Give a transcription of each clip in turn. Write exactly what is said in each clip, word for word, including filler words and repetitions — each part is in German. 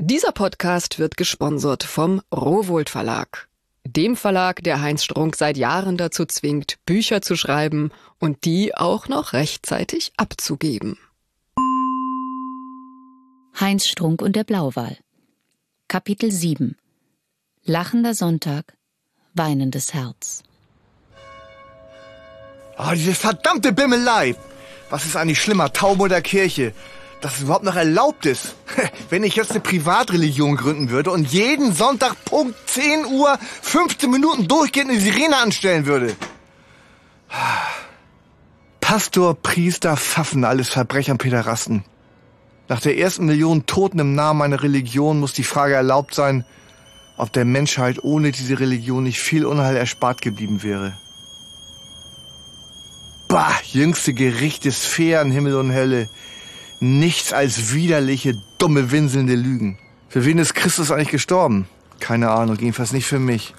Dieser Podcast wird gesponsert vom Rowohlt Verlag. Dem Verlag, der Heinz Strunk seit Jahren dazu zwingt, Bücher zu schreiben und die auch noch rechtzeitig abzugeben. Heinz Strunk und der Blauwal. Kapitel sieben. Lachender Sonntag, weinendes Herz. Oh, diese verdammte Bimmelei! Was ist eigentlich schlimmer, Taube oder Kirche? Dass es überhaupt noch erlaubt ist. Wenn ich jetzt eine Privatreligion gründen würde und jeden Sonntag Punkt zehn Uhr fünfzehn Minuten durchgehend eine Sirene anstellen würde. Pastor, Priester, Pfaffen, alles Verbrecher und Pederasten. Nach der ersten Million Toten im Namen einer Religion muss die Frage erlaubt sein, ob der Menschheit ohne diese Religion nicht viel Unheil erspart geblieben wäre. Bah, jüngste Gericht des Fähren, Himmel und Hölle. Nichts als widerliche, dumme, winselnde Lügen. Für wen ist Christus eigentlich gestorben? Keine Ahnung, jedenfalls nicht für mich.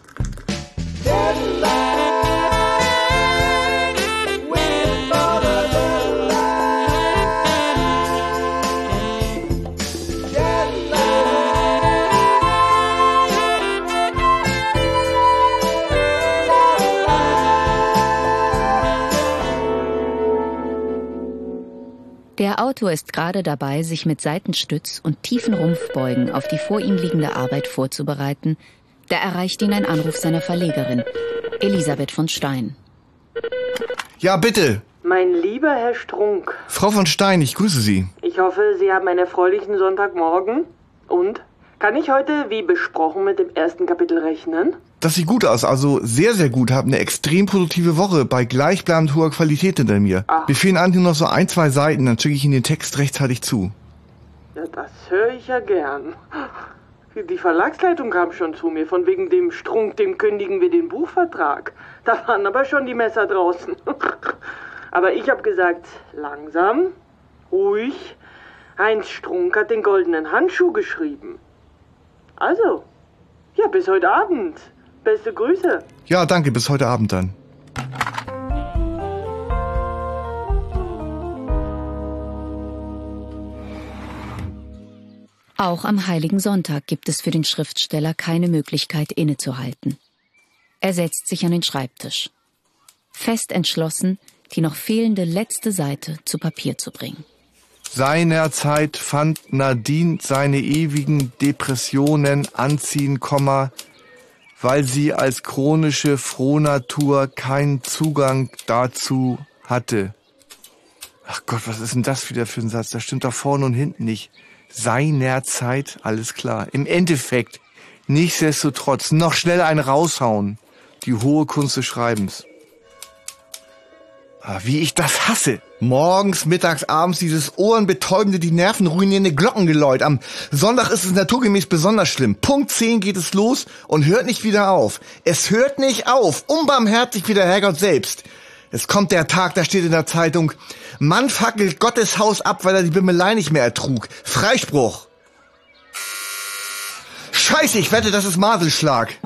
Der Autor ist gerade dabei, sich mit Seitenstütz und tiefen Rumpfbeugen auf die vor ihm liegende Arbeit vorzubereiten. Da erreicht ihn ein Anruf seiner Verlegerin, Elisabeth von Stein. Ja, bitte. Mein lieber Herr Strunk. Frau von Stein, ich grüße Sie. Ich hoffe, Sie haben einen erfreulichen Sonntagmorgen. Und? Kann ich heute, wie besprochen, mit dem ersten Kapitel rechnen? Das sieht gut aus, also sehr, sehr gut. Hab eine extrem produktive Woche bei gleichbleibend hoher Qualität hinter mir. Ach. Mir fehlen eigentlich nur noch so ein, zwei Seiten, dann schicke ich Ihnen den Text rechtzeitig zu. Ja, das höre ich ja gern. Die Verlagsleitung kam schon zu mir, von wegen dem Strunk, dem kündigen wir den Buchvertrag. Da waren aber schon die Messer draußen. Aber ich habe gesagt, langsam, ruhig. Heinz Strunk hat den goldenen Handschuh geschrieben. Also, ja, bis heute Abend. Beste Grüße. Ja, danke, bis heute Abend dann. Auch am Heiligen Sonntag gibt es für den Schriftsteller keine Möglichkeit, innezuhalten. Er setzt sich an den Schreibtisch. Fest entschlossen, die noch fehlende letzte Seite zu Papier zu bringen. Seinerzeit fand Nadine seine ewigen Depressionen anziehen, weil sie als chronische Frohnatur keinen Zugang dazu hatte. Ach Gott, was ist denn das wieder für ein Satz? Das stimmt da vorne und hinten nicht. Seinerzeit, alles klar. Im Endeffekt, nichtsdestotrotz, noch schnell einen raushauen. Die hohe Kunst des Schreibens. Ah, wie ich das hasse. Morgens, mittags, abends dieses ohrenbetäubende, die Nerven ruinierende Glockengeläut. Am Sonntag ist es naturgemäß besonders schlimm. Punkt zehn geht es los und hört nicht wieder auf. Es hört nicht auf. Unbarmherzig wie der Herrgott selbst. Es kommt der Tag, da steht in der Zeitung, Mann fackelt Gottes Haus ab, weil er die Bimmelei nicht mehr ertrug. Freispruch. Scheiße, ich wette, das ist Maselschlag.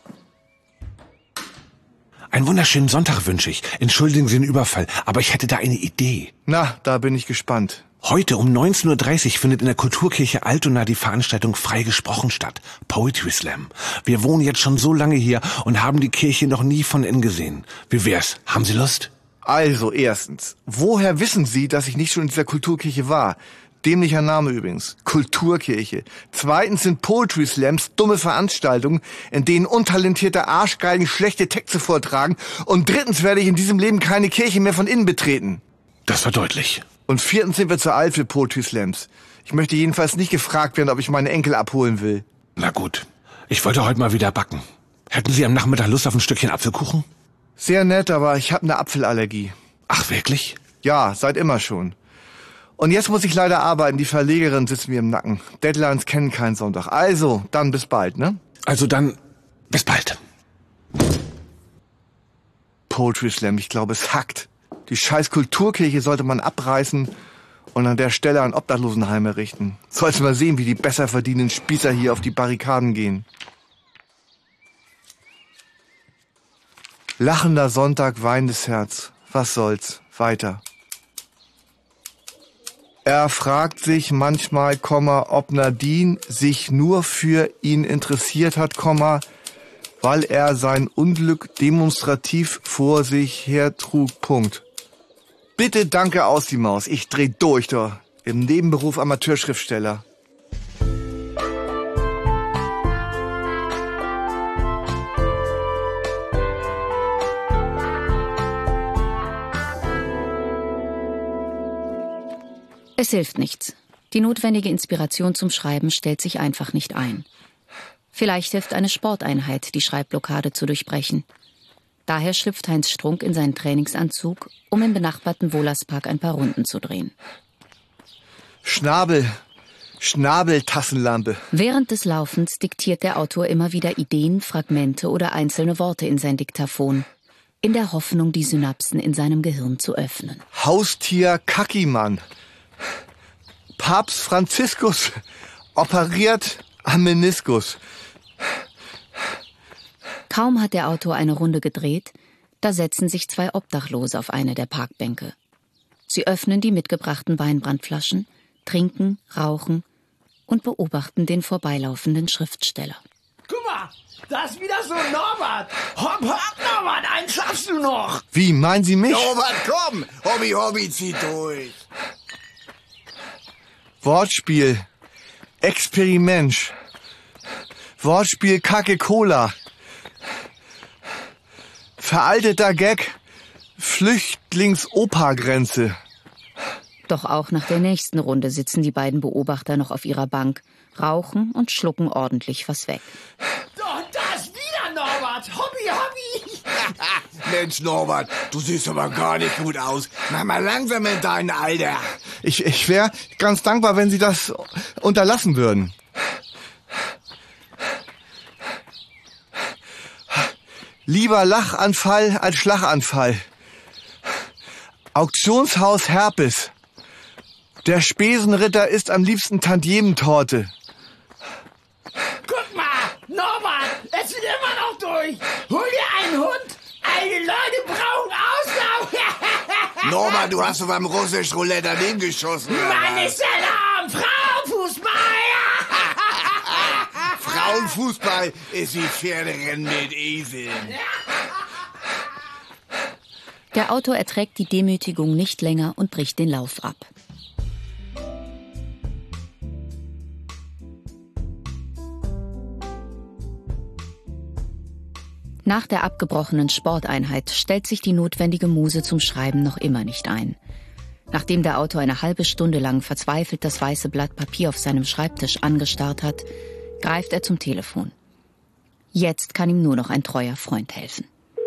Einen wunderschönen Sonntag wünsche ich. Entschuldigen Sie den Überfall, aber ich hätte da eine Idee. Na, da bin ich gespannt. Heute um neunzehn Uhr dreißig findet in der Kulturkirche Altona die Veranstaltung Frei gesprochen statt. Poetry Slam. Wir wohnen jetzt schon so lange hier und haben die Kirche noch nie von innen gesehen. Wie wär's? Haben Sie Lust? Also, erstens, woher wissen Sie, dass ich nicht schon in dieser Kulturkirche war? Dämlicher Name übrigens. Kulturkirche. Zweitens sind Poetry Slams dumme Veranstaltungen, in denen untalentierte Arschgeigen schlechte Texte vortragen. Und drittens werde ich in diesem Leben keine Kirche mehr von innen betreten. Das war deutlich. Und viertens sind wir zu alt für Poetry Slams. Ich möchte jedenfalls nicht gefragt werden, ob ich meine Enkel abholen will. Na gut. Ich wollte heute mal wieder backen. Hätten Sie am Nachmittag Lust auf ein Stückchen Apfelkuchen? Sehr nett, aber ich habe eine Apfelallergie. Ach, wirklich? Ja, seit immer schon. Und jetzt muss ich leider arbeiten, die Verlegerin sitzt mir im Nacken. Deadlines kennen keinen Sonntag. Also, dann bis bald, ne? Also dann, bis bald. Poetry Slam, ich glaube, es hackt. Die scheiß Kulturkirche sollte man abreißen und an der Stelle ein Obdachlosenheim errichten. Sollst mal sehen, wie die besser verdienenden Spießer hier auf die Barrikaden gehen. Lachender Sonntag, weinendes Herz. Was soll's? Weiter. Er fragt sich manchmal, ob Nadine sich nur für ihn interessiert hat, weil er sein Unglück demonstrativ vor sich hertrug. Punkt. Bitte danke aus die Maus. Ich dreh durch, da. Im Nebenberuf Amateurschriftsteller. Es hilft nichts. Die notwendige Inspiration zum Schreiben stellt sich einfach nicht ein. Vielleicht hilft eine Sporteinheit, die Schreibblockade zu durchbrechen. Daher schlüpft Heinz Strunk in seinen Trainingsanzug, um im benachbarten Wohlerspark ein paar Runden zu drehen. Schnabel, Schnabeltassenlampe. Während des Laufens diktiert der Autor immer wieder Ideen, Fragmente oder einzelne Worte in sein Diktaphon, in der Hoffnung, die Synapsen in seinem Gehirn zu öffnen. Haustier Kackimann. Papst Franziskus operiert am Meniskus. Kaum hat der Autor eine Runde gedreht, da setzen sich zwei Obdachlose auf eine der Parkbänke. Sie öffnen die mitgebrachten Weinbrandflaschen, trinken, rauchen und beobachten den vorbeilaufenden Schriftsteller. Guck mal, da ist wieder so ein Norbert. Hopp, hopp, Norbert, einen schaffst du noch. Wie, meinen Sie mich? Norbert, komm, Hobby, Hobby, zieh durch. Wortspiel, Experiment, Wortspiel Kacke-Cola, veralteter Gag, Flüchtlings-Opa-Grenze. Doch auch nach der nächsten Runde sitzen die beiden Beobachter noch auf ihrer Bank, rauchen und schlucken ordentlich was weg. Doch, da ist wieder Norbert. Hobby, Hobby. Mensch, Norbert, du siehst aber gar nicht gut aus. Mach mal langsam in dein Alter. Ich, ich wäre ganz dankbar, wenn Sie das unterlassen würden. Lieber Lachanfall als Schlaganfall. Auktionshaus Herpes. Der Spesenritter isst am liebsten Tantiementorte. Guck mal, Norbert, es wird immer noch durch. Hol dir einen Hund. Alte Leute brauchen Auslauf. Norbert, du hast doch beim russisch Roulette daneben geschossen. Mann, ist Alarm. Frauenfußball. Frauenfußball ist wie Pferderennen mit Eseln. Der Autor erträgt die Demütigung nicht länger und bricht den Lauf ab. Nach der abgebrochenen Sporteinheit stellt sich die notwendige Muse zum Schreiben noch immer nicht ein. Nachdem der Autor eine halbe Stunde lang verzweifelt das weiße Blatt Papier auf seinem Schreibtisch angestarrt hat, greift er zum Telefon. Jetzt kann ihm nur noch ein treuer Freund helfen.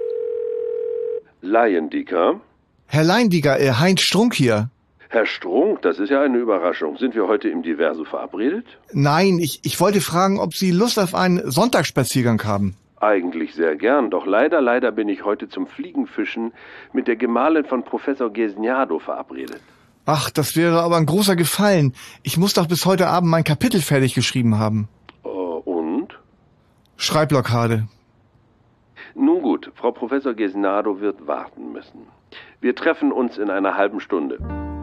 Laiendicker? Herr Laiendicker, äh, Heinz Strunk hier. Herr Strunk, das ist ja eine Überraschung. Sind wir heute im Diverso verabredet? Nein, ich, ich wollte fragen, ob Sie Lust auf einen Sonntagsspaziergang haben. Eigentlich sehr gern, doch leider, leider bin ich heute zum Fliegenfischen mit der Gemahlin von Professor Gesniado verabredet. Ach, das wäre aber ein großer Gefallen. Ich muss doch bis heute Abend mein Kapitel fertig geschrieben haben. Uh, und? Schreibblockade. Nun gut, Frau Professor Gesniado wird warten müssen. Wir treffen uns in einer halben Stunde.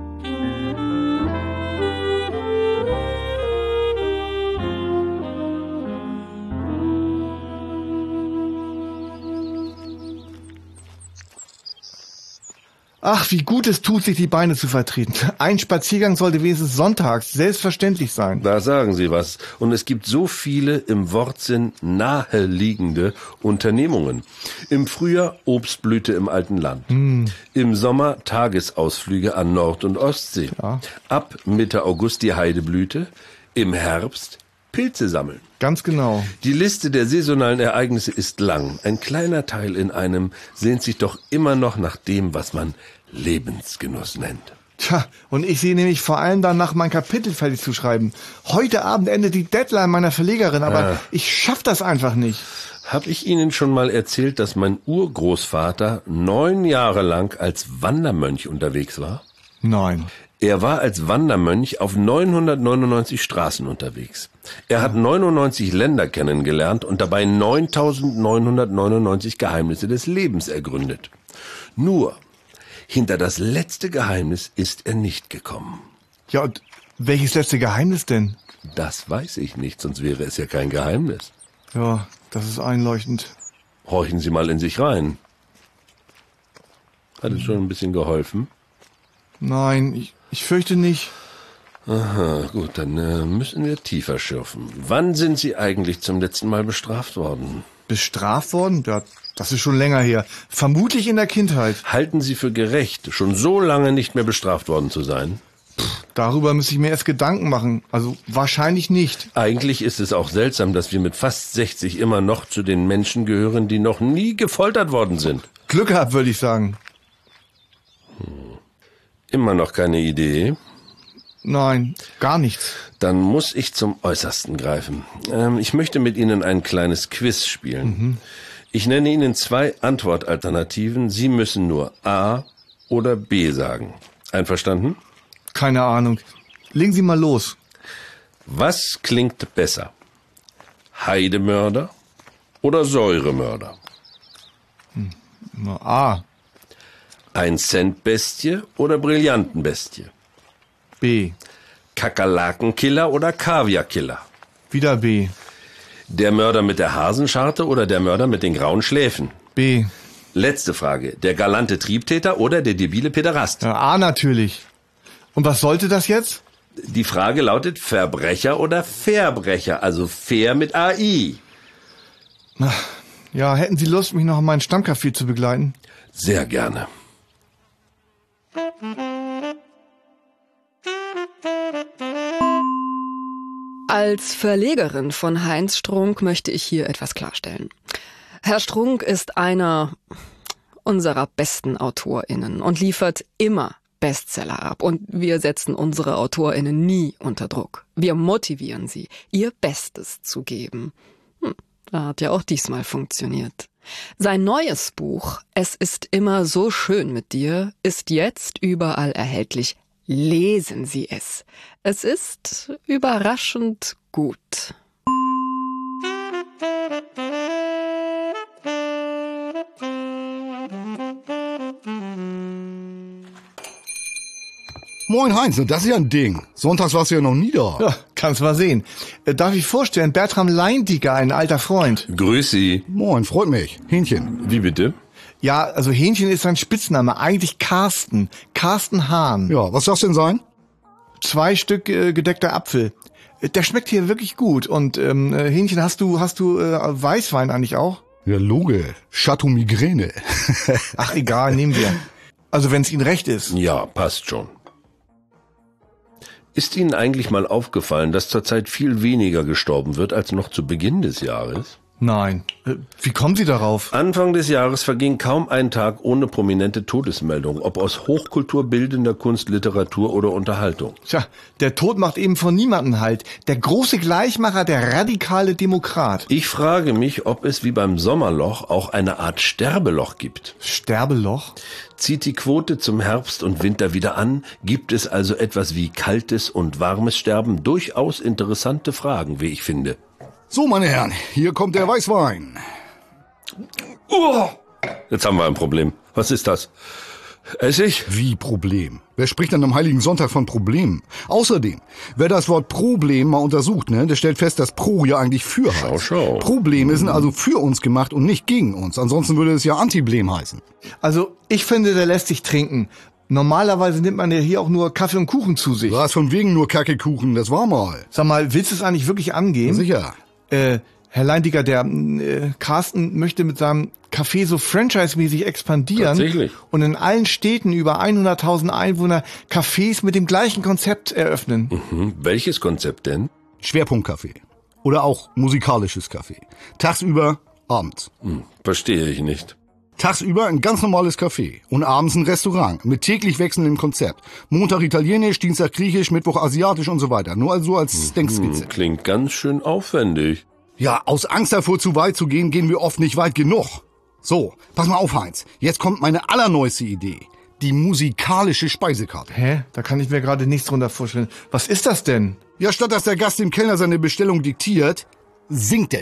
Ach, wie gut es tut, sich die Beine zu vertreten. Ein Spaziergang sollte wenigstens sonntags selbstverständlich sein. Da sagen Sie was. Und es gibt so viele im Wortsinn naheliegende Unternehmungen. Im Frühjahr Obstblüte im alten Land. Hm. Im Sommer Tagesausflüge an Nord- und Ostsee. Ja. Ab Mitte August die Heideblüte. Im Herbst Pilze sammeln. Ganz genau. Die Liste der saisonalen Ereignisse ist lang. Ein kleiner Teil in einem sehnt sich doch immer noch nach dem, was man Lebensgenuss nennt. Tja, und ich sehe nämlich vor allem danach, mein Kapitel fertig zu schreiben. Heute Abend endet die Deadline meiner Verlegerin, aber ah. ich schaff das einfach nicht. Hab ich Ihnen schon mal erzählt, dass mein Urgroßvater neun Jahre lang als Wandermönch unterwegs war? Nein. Er war als Wandermönch auf neunhundertneunundneunzig Straßen unterwegs. Er hat neunundneunzig Länder kennengelernt und dabei neuntausendneunhundertneunundneunzig Geheimnisse des Lebens ergründet. Nur, hinter das letzte Geheimnis ist er nicht gekommen. Ja, und welches letzte Geheimnis denn? Das weiß ich nicht, sonst wäre es ja kein Geheimnis. Ja, das ist einleuchtend. Horchen Sie mal in sich rein. Hat es schon ein bisschen geholfen? Nein, ich, ich fürchte nicht. Aha, gut, dann äh, müssen wir tiefer schürfen. Wann sind Sie eigentlich zum letzten Mal bestraft worden? Bestraft worden? Ja, das ist schon länger her. Vermutlich in der Kindheit. Halten Sie für gerecht, schon so lange nicht mehr bestraft worden zu sein? Darüber müsste ich mir erst Gedanken machen. Also wahrscheinlich nicht. Eigentlich ist es auch seltsam, dass wir mit fast sechzig immer noch zu den Menschen gehören, die noch nie gefoltert worden sind. Glück gehabt, würde ich sagen. Hm. Immer noch keine Idee? Nein, gar nichts. Dann muss ich zum Äußersten greifen. Ähm, ich möchte mit Ihnen ein kleines Quiz spielen. Mhm. Ich nenne Ihnen zwei Antwortalternativen. Sie müssen nur A oder B sagen. Einverstanden? Keine Ahnung. Legen Sie mal los. Was klingt besser? Heidemörder oder Säuremörder? Hm. A. Ein Centbestie oder Brillantenbestie? B. Kakerlakenkiller oder Kaviarkiller? Wieder B. Der Mörder mit der Hasenscharte oder der Mörder mit den grauen Schläfen? B. Letzte Frage. Der galante Triebtäter oder der debile Päderast? Ja, A natürlich. Und was sollte das jetzt? Die Frage lautet Verbrecher oder Verbrecher, also fair mit A I. Ja, hätten Sie Lust, mich noch in meinen Stammcafé zu begleiten? Sehr gerne. Als Verlegerin von Heinz Strunk möchte ich hier etwas klarstellen. Herr Strunk ist einer unserer besten AutorInnen und liefert immer Bestseller ab. Und wir setzen unsere AutorInnen nie unter Druck. Wir motivieren sie, ihr Bestes zu geben. Hm, das hat ja auch diesmal funktioniert. Sein neues Buch »Es ist immer so schön mit dir« ist jetzt überall erhältlich. Lesen Sie es. Es ist überraschend gut. Moin Heinz, das ist ja ein Ding. Sonntags warst du ja noch nie da. Ja, kannst mal sehen. Äh, darf ich vorstellen, Bertram Leindiger, ein alter Freund. Grüß Sie. Moin, freut mich. Hähnchen. Wie bitte? Ja, also Hähnchen ist sein Spitzname, eigentlich Carsten. Carsten Hahn. Ja, was soll's denn sein? Zwei Stück äh, gedeckter Apfel. Der schmeckt hier wirklich gut. Und ähm, Hähnchen, hast du hast du äh, Weißwein eigentlich auch? Ja, Loge. Chateau Migräne. Ach, egal, nehmen wir. Also wenn es Ihnen recht ist. Ja, passt schon. Ist Ihnen eigentlich mal aufgefallen, dass zurzeit viel weniger gestorben wird als noch zu Beginn des Jahres? Nein. Wie kommen Sie darauf? Anfang des Jahres verging kaum ein Tag ohne prominente Todesmeldung, ob aus Hochkultur, bildender Kunst, Literatur oder Unterhaltung. Tja, der Tod macht eben von niemandem Halt. Der große Gleichmacher, der radikale Demokrat. Ich frage mich, ob es wie beim Sommerloch auch eine Art Sterbeloch gibt. Sterbeloch? Zieht die Quote zum Herbst und Winter wieder an? Gibt es also etwas wie kaltes und warmes Sterben? Durchaus interessante Fragen, wie ich finde. So, meine Herren, hier kommt der Weißwein. Oh, jetzt haben wir ein Problem. Was ist das? Essig? Wie Problem? Wer spricht denn am Heiligen Sonntag von Problemen? Außerdem, wer das Wort Problem mal untersucht, ne, der stellt fest, dass Pro ja eigentlich für heißt. Schau, schau. Probleme sind also für uns gemacht und nicht gegen uns. Ansonsten würde es ja Antiblem heißen. Also, ich finde, der lässt sich trinken. Normalerweise nimmt man ja hier auch nur Kaffee und Kuchen zu sich. Was von wegen nur Kackekuchen, das war mal. Sag mal, willst du es eigentlich wirklich angehen? Sicher. Äh, Herr Leindiger, der äh, Carsten möchte mit seinem Café so franchise-mäßig expandieren. Tatsächlich. Und in allen Städten über hunderttausend Einwohner Cafés mit dem gleichen Konzept eröffnen. Mhm. Welches Konzept denn? Schwerpunktcafé. Oder auch musikalisches Café. Tagsüber, abends. Hm, verstehe ich nicht. Tagsüber ein ganz normales Café und abends ein Restaurant mit täglich wechselndem Konzept. Montag italienisch, Dienstag griechisch, Mittwoch asiatisch und so weiter. Nur also als Denkskizze. Hm, klingt ganz schön aufwendig. Ja, aus Angst davor, zu weit zu gehen, gehen wir oft nicht weit genug. So, pass mal auf, Heinz. Jetzt kommt meine allerneueste Idee. Die musikalische Speisekarte. Hä? Da kann ich mir gerade nichts drunter vorstellen. Was ist das denn? Ja, statt dass der Gast dem Kellner seine Bestellung diktiert, singt er die.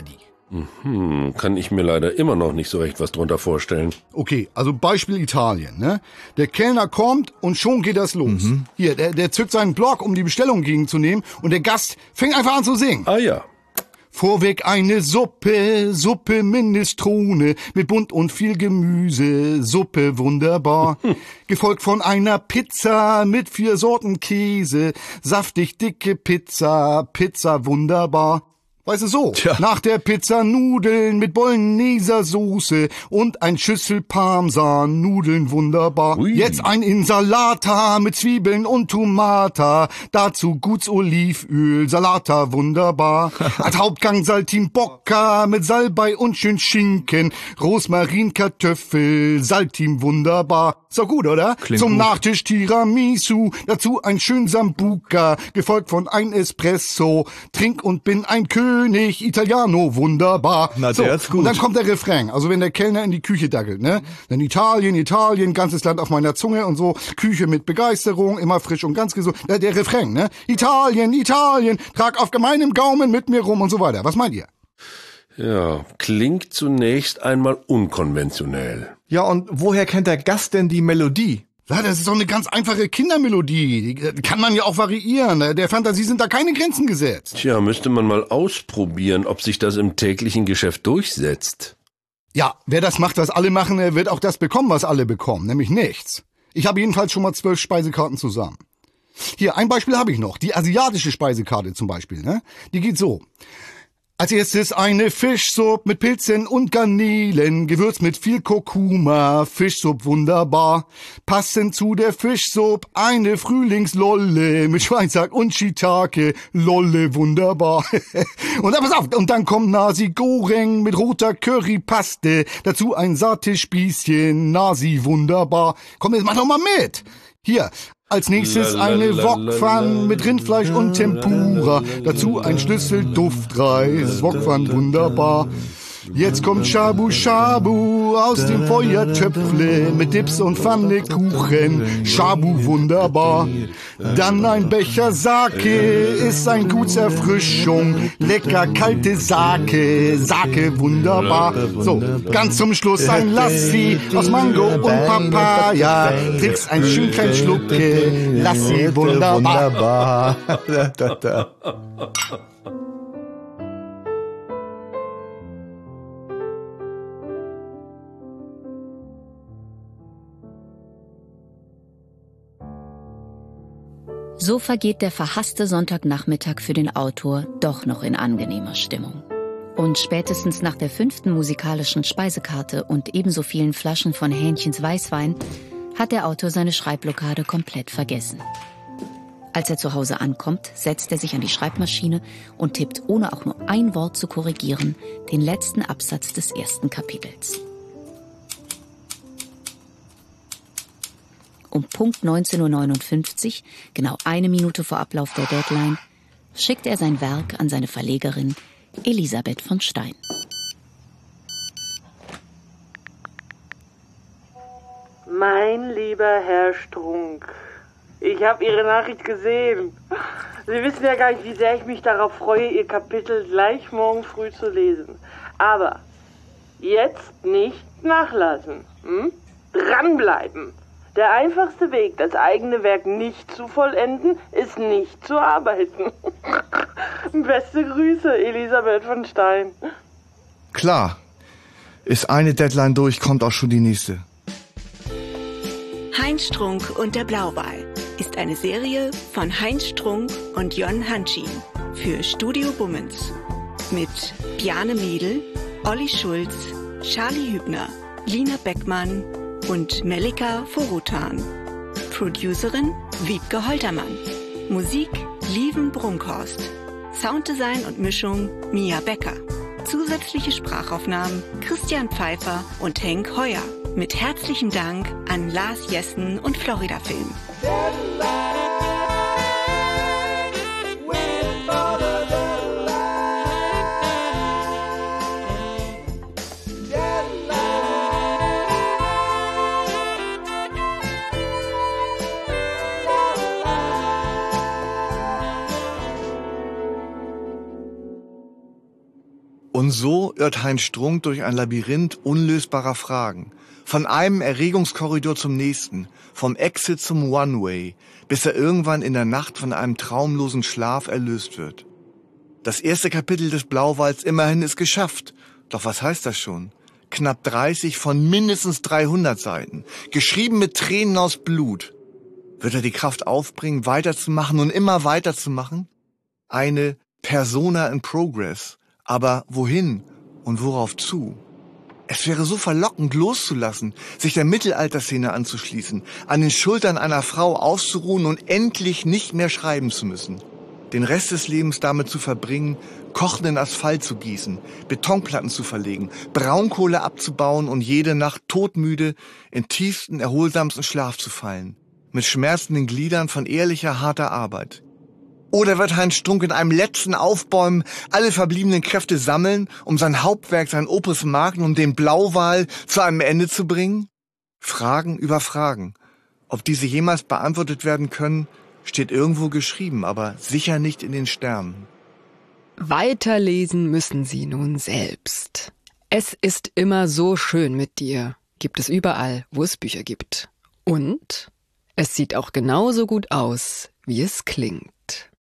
Hm, kann ich mir leider immer noch nicht so recht was drunter vorstellen. Okay, also Beispiel Italien, ne? Der Kellner kommt und schon geht das los. Mhm. Hier, der, der zückt seinen Block, um die Bestellung gegenzunehmen und der Gast fängt einfach an zu singen. Ah ja. Vorweg eine Suppe, Suppe Minestrone mit bunt und viel Gemüse, Suppe wunderbar. Gefolgt von einer Pizza mit vier Sorten Käse, saftig dicke Pizza, Pizza wunderbar. Weißt du so, Tja. Nach der Pizza Nudeln mit Bologneser Soße und ein Schüssel Parmesan, Nudeln wunderbar. Ui. Jetzt ein Insalata mit Zwiebeln und Tomata, dazu Guts Olivenöl, Salata wunderbar. Als Hauptgang Saltimbocca mit Salbei und schön Schinken, Rosmarin, Kartoffel, Saltim wunderbar. Ist doch gut, oder? Klingt Zum gut. Nachtisch Tiramisu, dazu ein schön Sambuca, gefolgt von ein Espresso, trink und bin ein König, Italiano, wunderbar. Na, so, der ist gut. Und dann kommt der Refrain, also wenn der Kellner in die Küche dackelt, ne? Dann Italien, Italien, ganzes Land auf meiner Zunge und so, Küche mit Begeisterung, immer frisch und ganz gesund. Der, der Refrain, ne? Italien, Italien, trag auf gemeinem Gaumen mit mir rum und so weiter. Was meint ihr? Ja, klingt zunächst einmal unkonventionell. Ja, und woher kennt der Gast denn die Melodie? Ja, das ist doch eine ganz einfache Kindermelodie. Die kann man ja auch variieren. Der Fantasie sind da keine Grenzen gesetzt. Tja, müsste man mal ausprobieren, ob sich das im täglichen Geschäft durchsetzt. Ja, wer das macht, was alle machen, der wird auch das bekommen, was alle bekommen, nämlich nichts. Ich habe jedenfalls schon mal zwölf Speisekarten zusammen. Hier, ein Beispiel habe ich noch. Die asiatische Speisekarte zum Beispiel, ne? Die geht so. Als erstes eine Fischsuppe mit Pilzen und Garnelen, gewürzt mit viel Kurkuma, Fischsuppe wunderbar. Passend zu der Fischsuppe eine Frühlingslolle mit Schweinshack und Shiitake, Lolle wunderbar. Und dann pass auf, und dann kommt Nasi Goreng mit roter Currypaste, dazu ein Satay-Spießchen, Nasi wunderbar. Komm, jetzt mach doch mal mit. Hier. Als nächstes eine Wokpfann mit Rindfleisch und Tempura. Dazu ein Schlüssel Duftreis. Wokpfann wunderbar. Jetzt kommt Shabu Shabu aus dem Feuertöpfle mit Dips und Pfannekuchen. Shabu wunderbar. Dann ein Becher Sake ist ein Gutserfrischung. Lecker kalte Sake, Sake wunderbar. So, ganz zum Schluss ein Lassi aus Mango und Papaya. Trinkst ein schön klein Schlucke, Lassi wunderbar. So vergeht der verhasste Sonntagnachmittag für den Autor doch noch in angenehmer Stimmung. Und spätestens nach der fünften musikalischen Speisekarte und ebenso vielen Flaschen von Hähnchens Weißwein hat der Autor seine Schreibblockade komplett vergessen. Als er zu Hause ankommt, setzt er sich an die Schreibmaschine und tippt, ohne auch nur ein Wort zu korrigieren, den letzten Absatz des ersten Kapitels. Um Punkt neunzehn Uhr neunundfünfzig, genau eine Minute vor Ablauf der Deadline, schickt er sein Werk an seine Verlegerin Elisabeth von Stein. Mein lieber Herr Strunk, ich habe Ihre Nachricht gesehen. Sie wissen ja gar nicht, wie sehr ich mich darauf freue, Ihr Kapitel gleich morgen früh zu lesen. Aber jetzt nicht nachlassen. Hm? Dranbleiben. Der einfachste Weg, das eigene Werk nicht zu vollenden, ist nicht zu arbeiten. Beste Grüße, Elisabeth von Stein. Klar. Ist eine Deadline durch, kommt auch schon die nächste. Heinz Strunk und der Blauwal ist eine Serie von Heinz Strunk und Jon Hanschin für Studio Bummens. Mit Bjarne Mädel, Olli Schulz, Charlie Hübner, Lina Beckmann und Melika Forutan. Producerin Wiebke Holtermann. Musik Lieven Brunkhorst. Sounddesign und Mischung Mia Becker. Zusätzliche Sprachaufnahmen Christian Pfeiffer und Henk Heuer. Mit herzlichem Dank an Lars Jessen und Florida Film. Und so irrt Heinz Strunk durch ein Labyrinth unlösbarer Fragen. Von einem Erregungskorridor zum nächsten, vom Exit zum One-Way, bis er irgendwann in der Nacht von einem traumlosen Schlaf erlöst wird. Das erste Kapitel des Blauwals immerhin ist geschafft. Doch was heißt das schon? Knapp dreißig von mindestens dreihundert Seiten, geschrieben mit Tränen aus Blut. Wird er die Kraft aufbringen, weiterzumachen und immer weiterzumachen? Eine Persona in Progress. Aber wohin und worauf zu? Es wäre so verlockend loszulassen, sich der Mittelalterszene anzuschließen, an den Schultern einer Frau auszuruhen und endlich nicht mehr schreiben zu müssen. Den Rest des Lebens damit zu verbringen, kochenden Asphalt zu gießen, Betonplatten zu verlegen, Braunkohle abzubauen und jede Nacht todmüde in tiefsten, erholsamsten Schlaf zu fallen. Mit schmerzenden Gliedern von ehrlicher, harter Arbeit. Oder wird Heinz Strunk in einem letzten Aufbäumen alle verbliebenen Kräfte sammeln, um sein Hauptwerk, sein Opus Magnum, den Blauwal, zu einem Ende zu bringen? Fragen über Fragen. Ob diese jemals beantwortet werden können, steht irgendwo geschrieben, aber sicher nicht in den Sternen. Weiterlesen müssen Sie nun selbst. Es ist immer so schön mit dir. Gibt es überall, wo es Bücher gibt. Und es sieht auch genauso gut aus, wie es klingt.